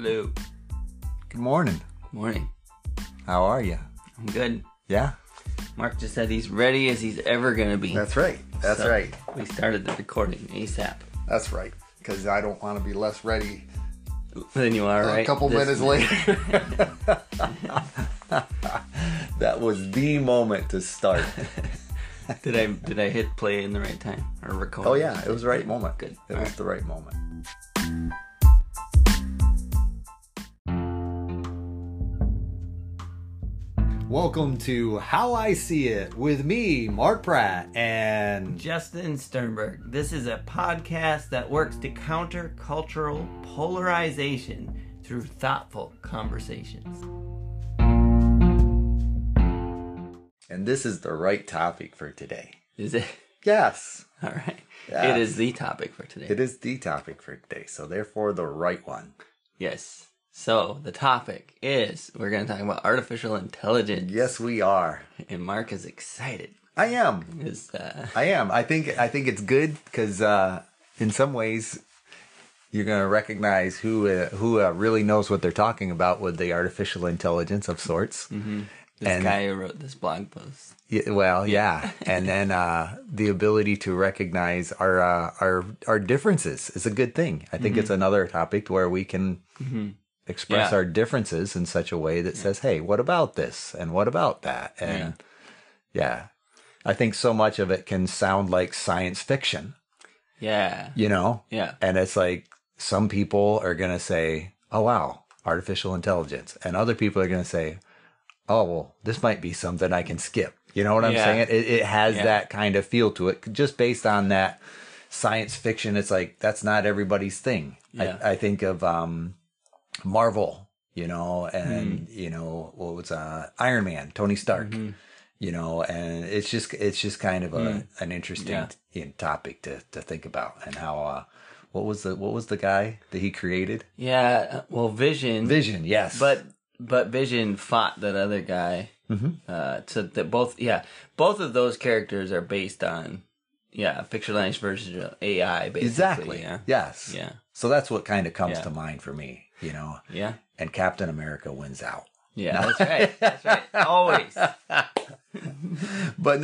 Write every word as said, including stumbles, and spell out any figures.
Hello. Good morning. Morning. How are you? I'm good. Yeah? Mark just said he's ready as he's ever gonna be. That's right. That's So, right. We started the recording ASAP. That's right. Because I don't want to be less ready Then you are, a right? couple This minutes later. That was the moment to start. Did I did I hit play in the right time or record? Oh yeah, it was the right moment. Good. It All was right. the right moment. Welcome to How I See It with me, Mark Pratt, and Justin Sternberg. This is a podcast that works to counter cultural polarization through thoughtful conversations. and this is the right topic for today. Is it? Yes, All right. Yes. It is the topic for today. it is the topic for today, so therefore the right one. Yes. So the topic is we're going to talk about artificial intelligence. Yes, we are. And Mark is excited. I am. Because, uh, I am. I think. I think it's good because, uh, in some ways, you're going to recognize who uh, who uh, really knows what they're talking about with the artificial intelligence of sorts. mm-hmm. this and- guy who wrote this blog post. Yeah, well, yeah, and then uh, the ability to recognize our uh, our our differences is a good thing. I think Mhm. it's another topic where we can Mm-hmm. express Yeah. our differences in such a way that says, "Hey, what about this? And what about that?" And yeah, I think so much of it can sound like science fiction, Yeah. you know. Yeah. And it's like some people are going to say, oh, wow, artificial intelligence. And other people are going to say, oh, well, this might be something I can skip. You know what I'm Yeah. saying? It, it has Yeah. that kind of feel to it just based on that science fiction. It's like, that's not everybody's thing. Yeah. I, I think of um, Marvel, you know, and, Hmm. you know, what was uh, Iron Man, Tony Stark. Mm-hmm. You know, and it's just it's just kind of a Mm. an interesting Yeah. you know, topic to, to think about, and how uh, what was the what was the guy that he created? Yeah. Well, Vision. Vision, yes, But but Vision fought that other guy. Mhm. Uh, so that both yeah both of those characters are based on yeah a fictionalized version of A I basically. exactly, Yeah. yes, Yeah. So that's what kind of comes Yeah. to mind for me, you know. Yeah. And Captain America wins out, Yeah. That's right. That's right. Always. but